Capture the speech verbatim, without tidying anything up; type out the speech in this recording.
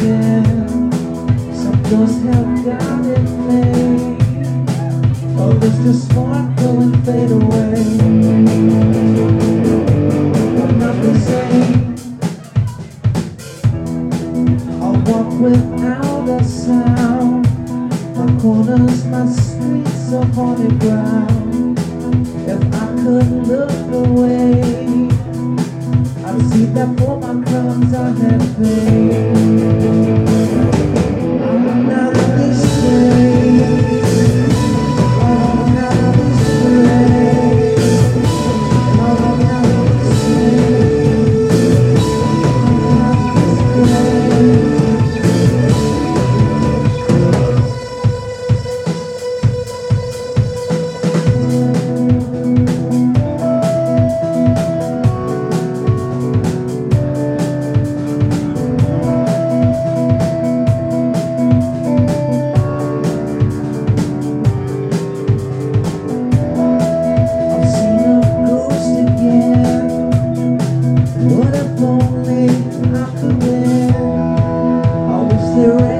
again. Some doors have got it made. Others just sparkle and fade away. But not the same. I'll walk without a sound. My corners, my streets are haunted ground. If I could look away, I'd see that for my crimes I have paid. I'm not these slaves. I'm not these slaves. I'm not these slaves. I'm not these slaves. What if only I could win? I wish there